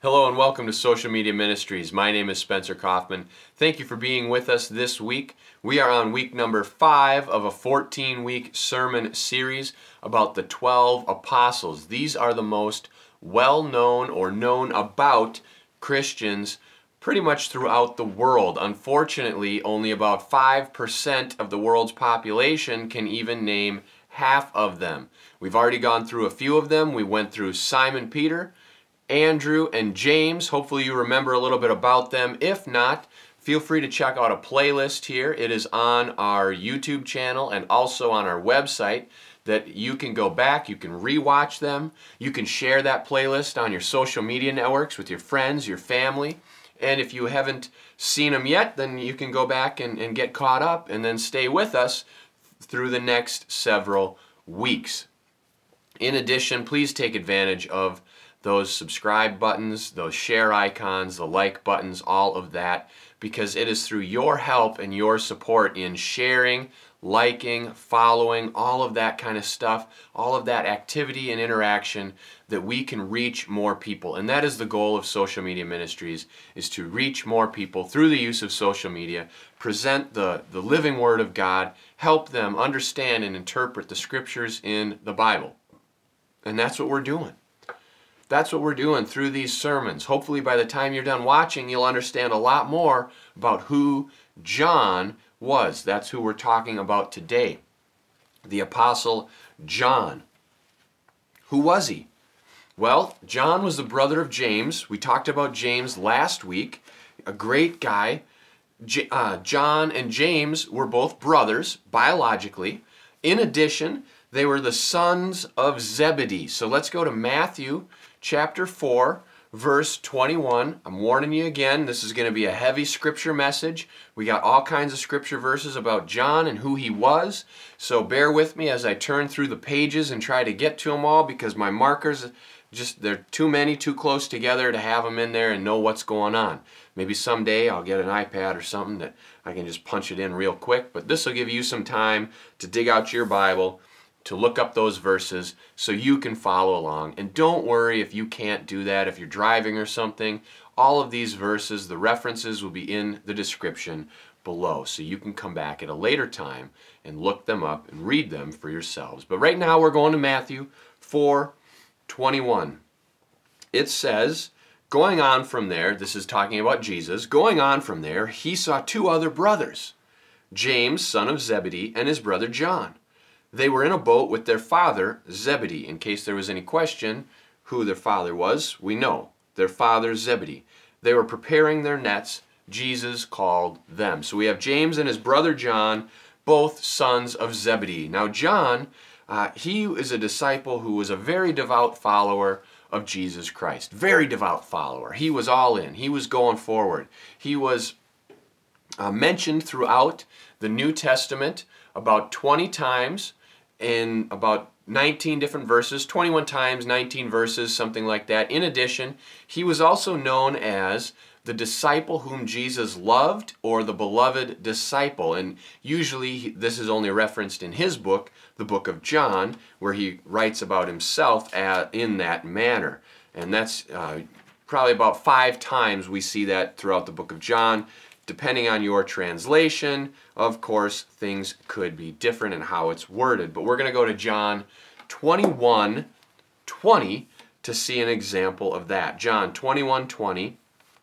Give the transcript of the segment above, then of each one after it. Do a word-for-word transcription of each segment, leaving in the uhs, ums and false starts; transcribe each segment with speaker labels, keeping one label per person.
Speaker 1: Hello and welcome to Social Media Ministries. My name is Spencer Kaufman. Thank you for being with us this week. We are on week number five of a fourteen-week sermon series about the twelve apostles. These are the most well-known or known about Christians pretty much throughout the world. Unfortunately, only about five percent of the world's population can even name half of them. We've already gone through a few of them. We went through Simon Peter, Andrew, and James. Hopefully you remember a little bit about them. If not, feel free to check out a playlist here. It is on our YouTube channel and also on our website that you can go back, you can rewatch them, you can share that playlist on your social media networks with your friends, your family, and if you haven't seen them yet, then you can go back and, and get caught up and then stay with us through the next several weeks. In addition, please take advantage of those subscribe buttons, those share icons, the like buttons, all of that, because it is through your help and your support in sharing, liking, following, all of that kind of stuff, all of that activity and interaction that we can reach more people. And that is the goal of Social Media Ministries, is to reach more people through the use of social media, present the, the living Word of God, help them understand and interpret the Scriptures in the Bible. And that's what we're doing. That's what we're doing through these sermons. Hopefully by the time you're done watching, you'll understand a lot more about who John was. That's who we're talking about today. The Apostle John. Who was he? Well, John was the brother of James. We talked about James last week. A great guy. J- uh, John and James were both brothers, biologically. In addition, they were the sons of Zebedee. So let's go to Matthew chapter four, verse twenty-one. I'm warning you again, this is going to be a heavy scripture message. We got all kinds of scripture verses about John and who he was. So bear with me as I turn through the pages and try to get to them all, because my markers, just they're too many, too close together to have them in there and know what's going on. Maybe someday I'll get an iPad or something that I can just punch it in real quick. But this will give you some time to dig out your Bible, to look up those verses so you can follow along. And don't worry if you can't do that, if you're driving or something. All of these verses, the references will be in the description below, so you can come back at a later time and look them up and read them for yourselves. But right now we're going to Matthew four twenty-one. It says, going on from there, this is talking about Jesus, going on from there, he saw two other brothers, James, son of Zebedee, and his brother John. They were in a boat with their father, Zebedee. In case there was any question who their father was, we know. Their father, Zebedee. They were preparing their nets. Jesus called them. So we have James and his brother John, both sons of Zebedee. Now John, uh, he is a disciple who was a very devout follower of Jesus Christ. Very devout follower. He was all in. He was going forward. He was uh, mentioned throughout the New Testament about twenty times, in about nineteen different verses, twenty-one times, nineteen verses, something like that. In addition, he was also known as the disciple whom Jesus loved, or the beloved disciple. And usually this is only referenced in his book, the book of John, where he writes about himself at, in that manner. And that's uh, probably about five times we see that throughout the book of John. Depending on your translation, of course, things could be different in how it's worded. But we're going to go to John twenty-one twenty to see an example of that. John twenty-one twenty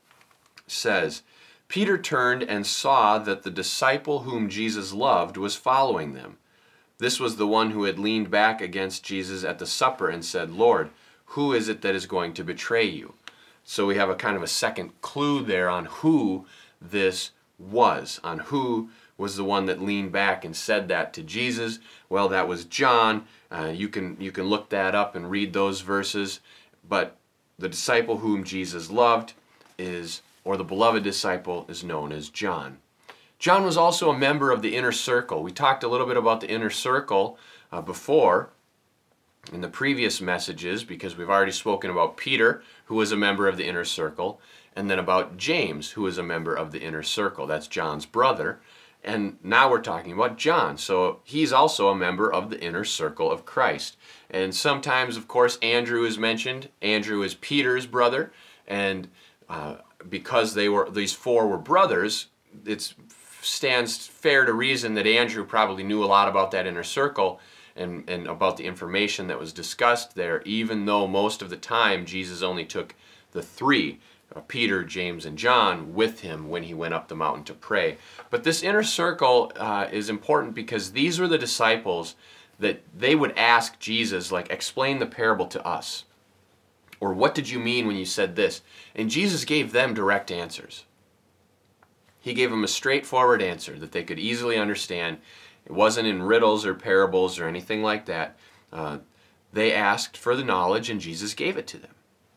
Speaker 1: says, Peter turned and saw that the disciple whom Jesus loved was following them. This was the one who had leaned back against Jesus at the supper and said, Lord, who is it that is going to betray you? So we have a kind of a second clue there on who this was, on who was the one that leaned back and said that to Jesus. Well, that was John. Uh, you can you can look that up and read those verses. But the disciple whom Jesus loved is, or the beloved disciple, is known as John. John was also a member of the inner circle. We talked a little bit about the inner circle uh, before in the previous messages, because we've already spoken about Peter, who was a member of the inner circle, and then about James, who is a member of the inner circle. That's John's brother. And now we're talking about John. So he's also a member of the inner circle of Christ. And sometimes, of course, Andrew is mentioned. Andrew is Peter's brother. And uh, because they were these four were brothers, it stands fair to reason that Andrew probably knew a lot about that inner circle and, and about the information that was discussed there, even though most of the time Jesus only took the three, uh, Peter, James, and John, with him when he went up the mountain to pray. But this inner circle uh, is important because these were the disciples that they would ask Jesus, like, explain the parable to us. Or what did you mean when you said this? And Jesus gave them direct answers. He gave them a straightforward answer that they could easily understand. It wasn't in riddles or parables or anything like that. Uh, they asked for the knowledge and Jesus gave it to them.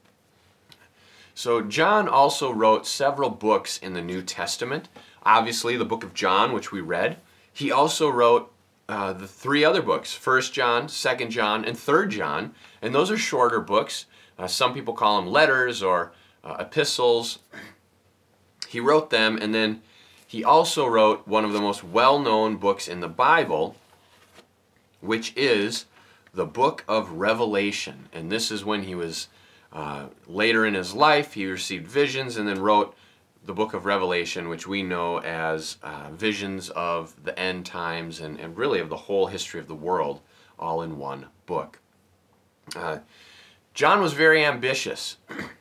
Speaker 1: So John also wrote several books in the New Testament. Obviously the book of John, which we read. He also wrote uh, the three other books, First John, Second John, and Third John. And those are shorter books. Uh, some people call them letters or uh, epistles. He wrote them, and then he also wrote one of the most well-known books in the Bible, which is the book of Revelation. And this is when he was uh, later in his life, he received visions and then wrote the book of Revelation, which we know as uh, visions of the end times and, and really of the whole history of the world, all in one book. Uh, John was very ambitious.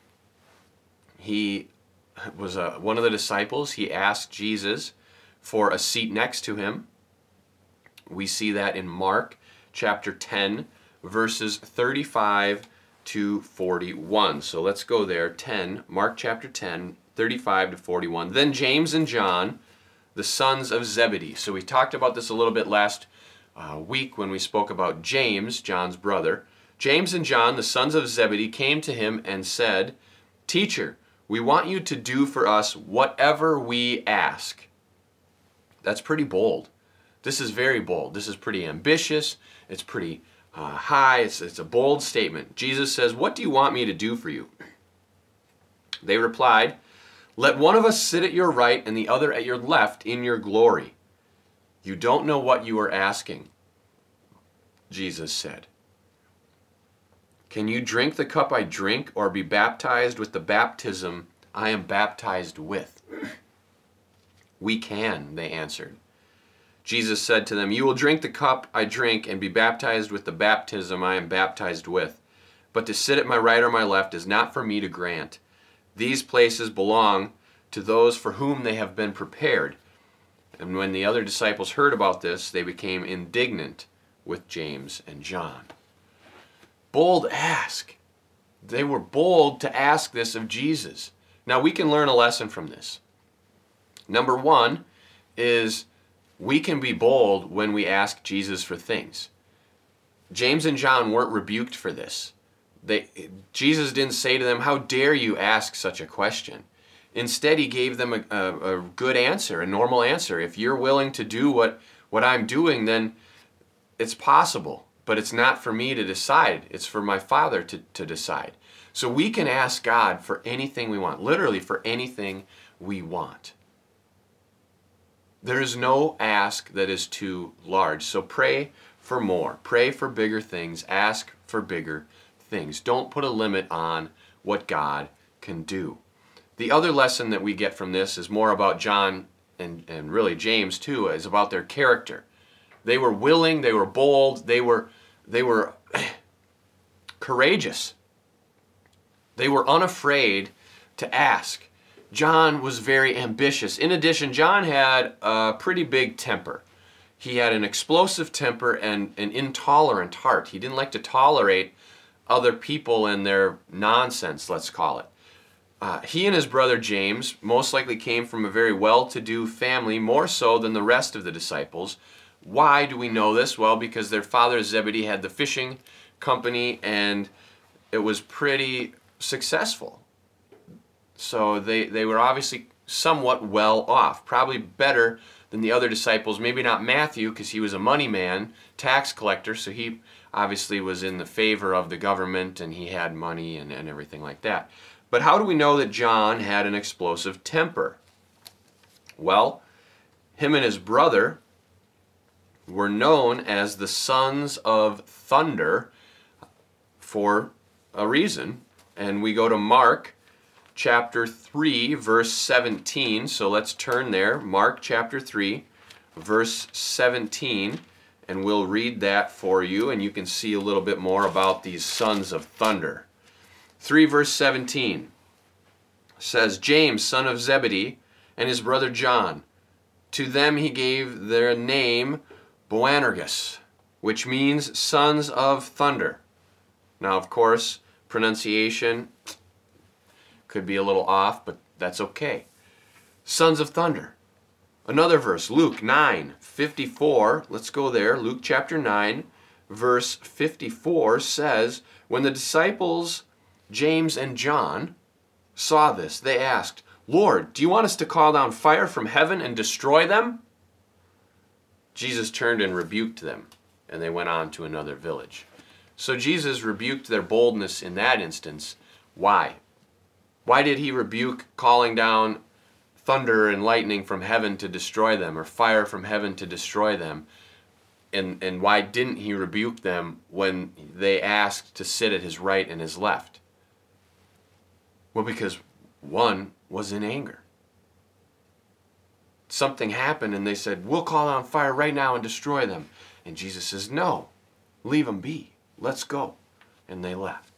Speaker 1: He was a, one of the disciples. He asked Jesus for a seat next to him. We see that in Mark chapter ten, verses thirty-five to forty-one. So let's go there. ten, Mark chapter ten, thirty-five to forty-one. Then James and John, the sons of Zebedee. So we talked about this a little bit last uh, week when we spoke about James, John's brother. James and John, the sons of Zebedee, came to him and said, "Teacher, we want you to do for us whatever we ask." That's pretty bold. This is very bold. This is pretty ambitious. It's pretty uh, high. It's, it's a bold statement. Jesus says, "What do you want me to do for you?" They replied, "Let one of us sit at your right and the other at your left in your glory." "You don't know what you are asking," Jesus said. "Can you drink the cup I drink or be baptized with the baptism I am baptized with?" "We can," they answered. Jesus said to them, "You will drink the cup I drink and be baptized with the baptism I am baptized with. But to sit at my right or my left is not for me to grant. These places belong to those for whom they have been prepared." And when the other disciples heard about this, they became indignant with James and John. Bold ask. They were bold to ask this of Jesus. Now we can learn a lesson from this. Number one is we can be bold when we ask Jesus for things. James and John weren't rebuked for this. They, Jesus didn't say to them, "How dare you ask such a question?" Instead, he gave them a, a, a good answer, a normal answer. If you're willing to do what, what I'm doing, then it's possible. But it's not for me to decide. It's for my Father to, to decide. So we can ask God for anything we want, literally for anything we want. There is no ask that is too large. So pray for more. Pray for bigger things. Ask for bigger things. Don't put a limit on what God can do. The other lesson that we get from this is more about John and, and really James too, is about their character. They were willing, they were bold, they were, they were courageous. They were unafraid to ask. John was very ambitious. In addition, John had a pretty big temper. He had an explosive temper and an intolerant heart. He didn't like to tolerate other people and their nonsense, let's call it. Uh, he and his brother James most likely came from a very well-to-do family, more so than the rest of the disciples. Why do we know this? Well, because their father Zebedee had the fishing company and it was pretty successful. So they, they were obviously somewhat well off, probably better than the other disciples. Maybe not Matthew, because he was a money man, tax collector, so he obviously was in the favor of the government and he had money and, and everything like that. But how do we know that John had an explosive temper? Well, him and his brother were known as the sons of thunder for a reason. And we go to Mark chapter three, verse seventeen. So let's turn there. Mark chapter three, verse seventeen. And we'll read that for you, and you can see a little bit more about these sons of thunder. three, verse seventeen says, James, son of Zebedee, and his brother John. To them he gave their name Boanerges, which means sons of thunder. Now, of course, pronunciation could be a little off, but that's okay. Sons of thunder. Another verse, Luke nine fifty-four. Let's go there. Luke chapter nine, verse fifty-four says, when the disciples James and John saw this, they asked, Lord, do you want us to call down fire from heaven and destroy them? Jesus turned and rebuked them, and they went on to another village. So Jesus rebuked their boldness in that instance. Why? Why did he rebuke calling down thunder and lightning from heaven to destroy them, or fire from heaven to destroy them? And, and why didn't he rebuke them when they asked to sit at his right and his left? Well, because one was in anger. Something happened and they said, we'll call on fire right now and destroy them. And Jesus says, no, leave them be. Let's go. And they left.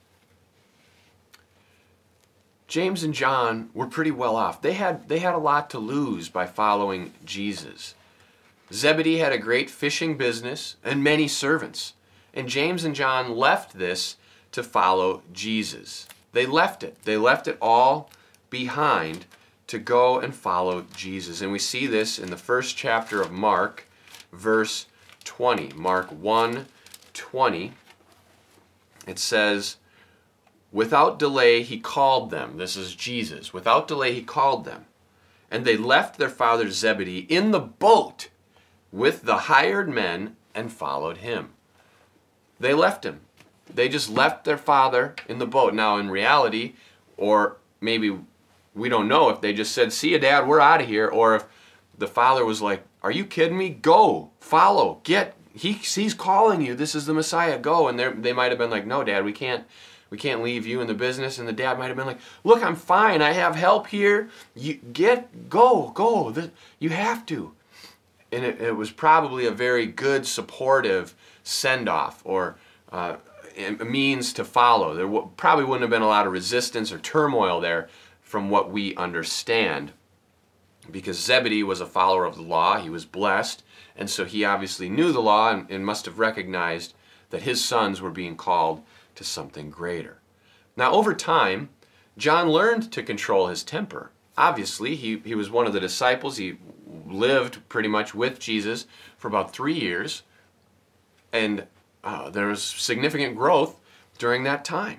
Speaker 1: James and John were pretty well off. They had, they had a lot to lose by following Jesus. Zebedee had a great fishing business and many servants. And James and John left this to follow Jesus. They left it. They left it all behind to go and follow Jesus. And we see this in the first chapter of Mark, verse twenty. Mark one twenty. It says, without delay he called them. This is Jesus. Without delay he called them. And they left their father Zebedee in the boat with the hired men and followed him. They left him. They just left their father in the boat. Now, in reality, or maybe we don't know if they just said, see you, Dad, we're out of here, or if the father was like, are you kidding me? Go, follow, get, he, he's calling you. This is the Messiah, go. And they might have been like, no, Dad, we can't, we can't leave you in the business. And the dad might have been like, look, I'm fine. I have help here. You get, go, go. The, you have to. And it, it was probably a very good, supportive send-off, or uh, a means to follow. There w- probably wouldn't have been a lot of resistance or turmoil there from what we understand, because Zebedee was a follower of the law. He was blessed, and so he obviously knew the law and, and must have recognized that his sons were being called to something greater. Now, over time, John learned to control his temper. Obviously, he, he was one of the disciples. He lived pretty much with Jesus for about three years, and uh, there was significant growth during that time.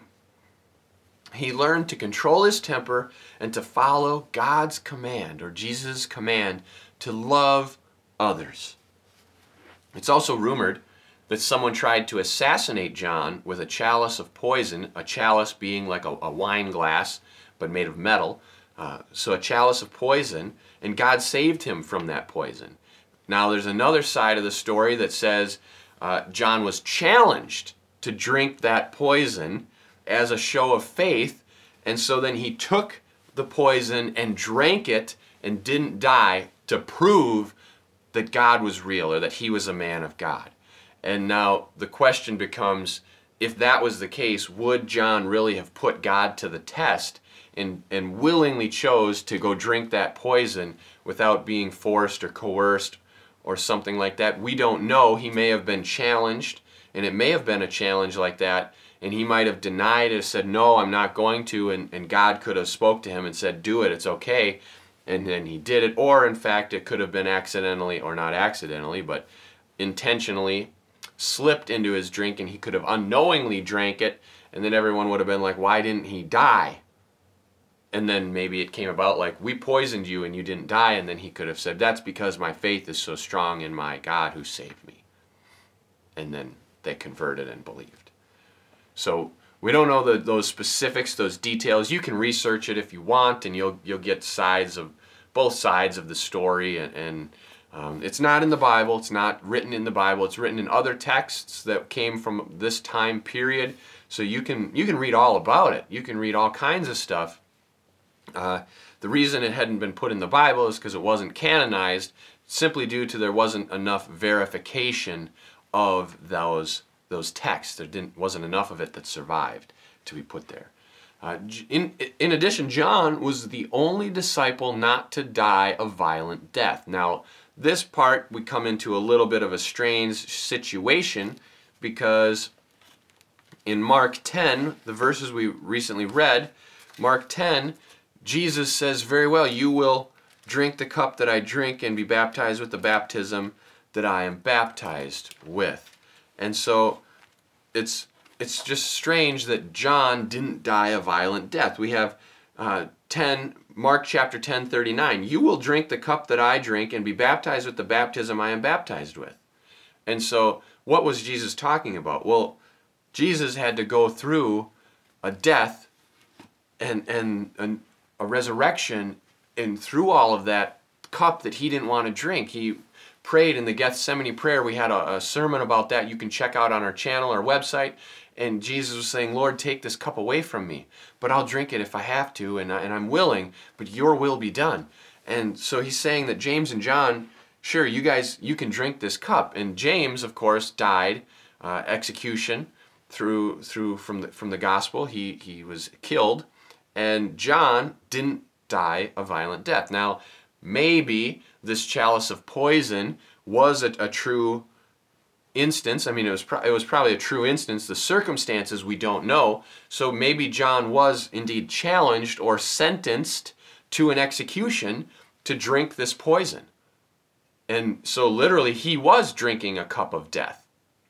Speaker 1: He learned to control his temper and to follow God's command, or Jesus' command, to love others. It's also rumored that someone tried to assassinate John with a chalice of poison, a chalice being like a, a wine glass, but made of metal. Uh, so a chalice of poison, and God saved him from that poison. Now there's another side of the story that says uh, John was challenged to drink that poison as a show of faith, and so then he took the poison and drank it and didn't die to prove that God was real, or that he was a man of God. And now the question becomes, if that was the case, would John really have put God to the test and, and willingly chose to go drink that poison without being forced or coerced or something like that? We don't know. He may have been challenged, and it may have been a challenge like that, and he might have denied it, said, no, I'm not going to, and, and God could have spoke to him and said, do it, it's okay, and then he did it. Or in fact, it could have been accidentally, or not accidentally, but intentionally slipped into his drink, and he could have unknowingly drank it, and then everyone would have been like, why didn't he die? And then maybe it came about like, we poisoned you and you didn't die, and then he could have said, that's because my faith is so strong in my God who saved me. And then they converted and believed. So we don't know the, those specifics, those details. You can research it if you want, and you'll you'll get sides of both sides of the story. And, and um, it's not in the Bible. It's not written in the Bible. It's written in other texts that came from this time period. So you can you can read all about it. You can read all kinds of stuff. Uh, the reason it hadn't been put in the Bible is because it wasn't canonized, simply due to there wasn't enough verification of those those texts. There didn't wasn't enough of it that survived to be put there. Uh, in, in addition, John was the only disciple not to die a violent death. Now, this part we come into a little bit of a strange situation, because in Mark ten, the verses we recently read, Mark ten, Jesus says very well, you will drink the cup that I drink and be baptized with the baptism that I am baptized with. And so it's it's just strange that John didn't die a violent death. We have uh, ten, Mark chapter ten, thirty-nine. You will drink the cup that I drink and be baptized with the baptism I am baptized with. And so what was Jesus talking about? Well, Jesus had to go through a death and, and, and a resurrection, and through all of that cup that he didn't want to drink. He prayed in the Gethsemane prayer. We had a, a sermon about that you can check out on our channel, our website. And Jesus was saying, Lord, take this cup away from me, but I'll drink it if I have to, and, I, and I'm willing, but your will be done. And so he's saying that James and John, sure, you guys, you can drink this cup. And James, of course, died, uh, execution through through from the from the gospel. He he was killed, and John didn't die a violent death. Now, maybe this chalice of poison was a, a true instance. I mean, it was pro- it was probably a true instance. The circumstances we don't know. So maybe John was indeed challenged or sentenced to an execution to drink this poison. And so literally he was drinking a cup of death.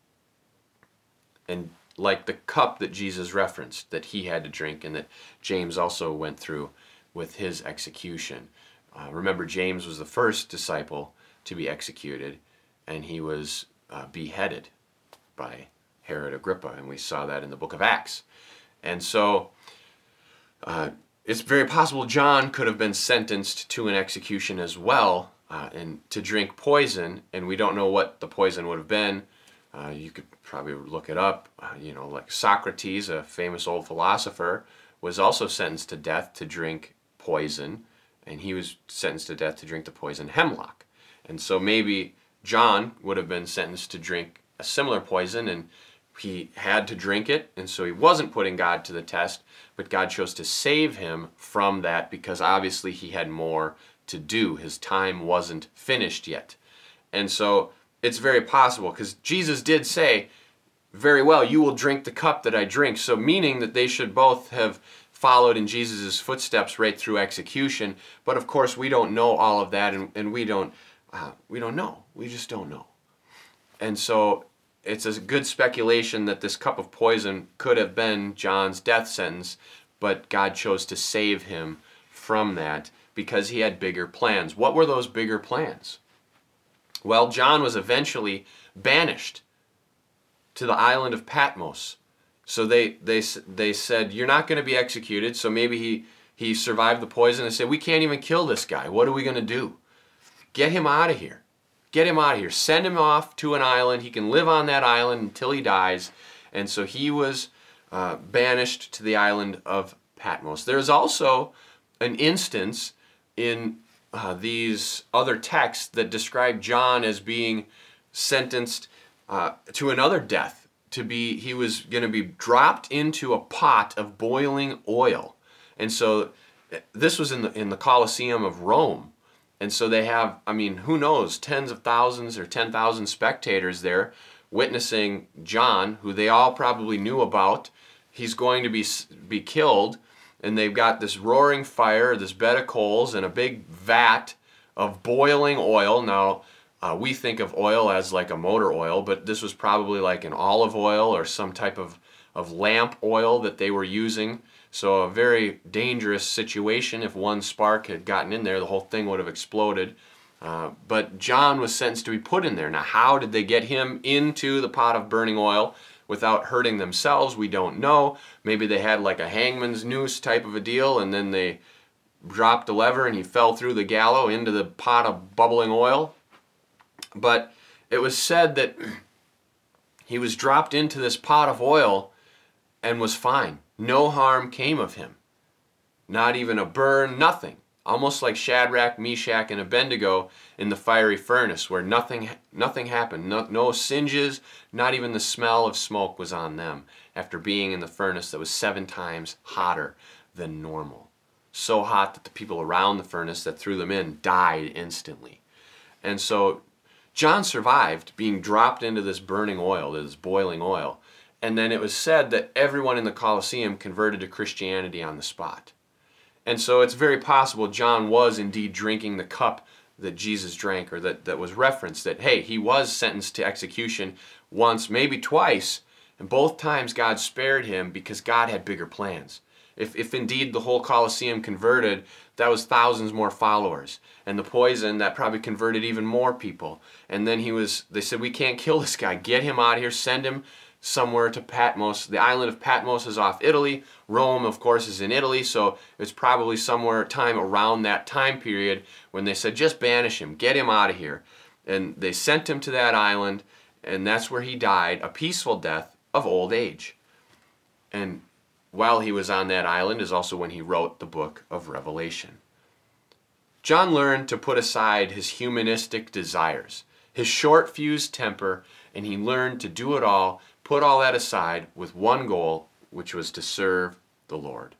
Speaker 1: And like the cup that Jesus referenced that he had to drink and that James also went through with his execution. Uh, remember, James was the first disciple to be executed, and he was uh, beheaded by Herod Agrippa, and we saw that in the book of Acts. And so uh, it's very possible John could have been sentenced to an execution as well, uh, and to drink poison, and we don't know what the poison would have been. Uh, you could probably look it up. Uh, you know, like Socrates, a famous old philosopher, was also sentenced to death to drink poison, and he was sentenced to death to drink the poison hemlock. And so maybe John would have been sentenced to drink a similar poison, and he had to drink it, and so he wasn't putting God to the test, but God chose to save him from that because obviously he had more to do. His time wasn't finished yet. And so it's very possible, because Jesus did say, very well, you will drink the cup that I drink. So meaning that they should both have followed in Jesus' footsteps right through execution. But of course, we don't know all of that, and, and we don't uh, we don't know. We just don't know. And so it's a good speculation that this cup of poison could have been John's death sentence, but God chose to save him from that because he had bigger plans. What were those bigger plans? Well, John was eventually banished to the island of Patmos. So they they they said, you're not going to be executed. So maybe he, he survived the poison. They said, we can't even kill this guy. What are we going to do? Get him out of here. Get him out of here. Send him off to an island. He can live on that island until he dies. And so he was uh, banished to the island of Patmos. There's also an instance in uh, these other texts that describe John as being sentenced uh, to another death. To be, he was going to be dropped into a pot of boiling oil. And so this was in the in the Colosseum of Rome. And so they have, I mean, who knows, tens of thousands or ten thousand spectators there witnessing John, who they all probably knew about. He's going to be be killed, and they've got this roaring fire, this bed of coals, and a big vat of boiling oil. Now, uh, we think of oil as like a motor oil, but this was probably like an olive oil or some type of, of lamp oil that they were using. So a very dangerous situation. If one spark had gotten in there, the whole thing would have exploded. Uh, but John was sentenced to be put in there. Now, how did they get him into the pot of burning oil without hurting themselves? We don't know. Maybe they had like a hangman's noose type of a deal, and then they dropped the lever and he fell through the gallows into the pot of bubbling oil. But it was said that he was dropped into this pot of oil and was fine. No harm came of him. not even a burn, nothing. Almost like Shadrach, Meshach, and Abednego in the fiery furnace where nothing nothing happened. No, no singes, not even the smell of smoke was on them after being in the furnace that was seven times hotter than normal. So hot that the people around the furnace that threw them in died instantly. And so John survived being dropped into this burning oil, this boiling oil. And then it was said that everyone in the Colosseum converted to Christianity on the spot. And so it's very possible John was indeed drinking the cup that Jesus drank, or that, that was referenced, that, hey, he was sentenced to execution once, maybe twice, and both times God spared him because God had bigger plans. If, if indeed the whole Colosseum converted, that was thousands more followers. And the poison, that probably converted even more people. And then he was, they said, we can't kill this guy. Get him out of here. Send him somewhere to Patmos. The island of Patmos is off Italy. Rome, of course, is in Italy. So it's probably somewhere time around that time period when they said, just banish him. Get him out of here. And they sent him to that island. And that's where he died, a peaceful death of old age. And while he was on that island is also when he wrote the book of Revelation. John learned to put aside his humanistic desires, his short-fused temper, and he learned to do it all, put all that aside with one goal, which was to serve the Lord.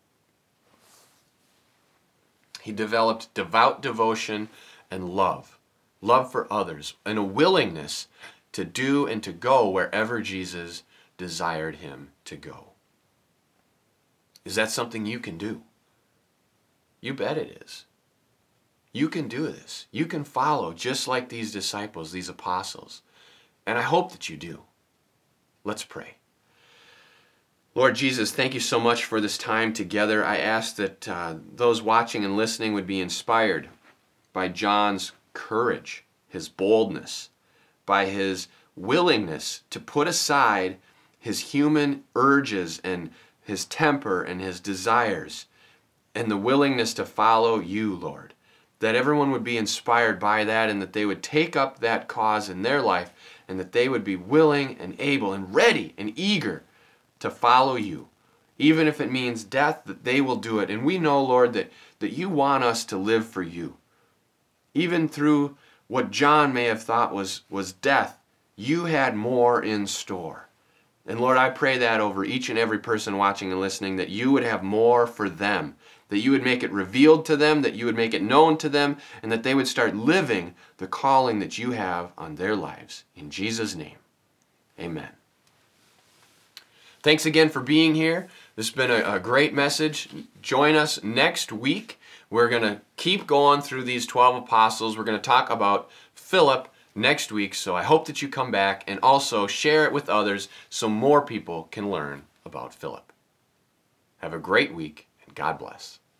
Speaker 1: He developed devout devotion and love, love for others, and a willingness to do and to go wherever Jesus desired him to go. Is that something you can do? You bet it is. You can do this. You can follow just like these disciples, these apostles. And I hope that you do. Let's pray. Lord Jesus, thank you so much for this time together. I ask that uh, those watching and listening would be inspired by John's courage, his boldness, by his willingness to put aside his human urges and his temper and his desires, and the willingness to follow you, Lord. That everyone would be inspired by that, and that they would take up that cause in their life, and that they would be willing and able and ready and eager to follow you. Even if it means death, that they will do it. And we know, Lord, that, that you want us to live for you. Even through what John may have thought was, was death, you had more in store. And Lord, I pray that over each and every person watching and listening, that you would have more for them, that you would make it revealed to them, that you would make it known to them, and that they would start living the calling that you have on their lives. In Jesus' name, amen. Thanks again for being here. This has been a, a great message. Join us next week. We're going to keep going through these twelve apostles. We're going to talk about Philip next week, so I hope that you come back and also share it with others so more people can learn about Philip. Have a great week, and God bless.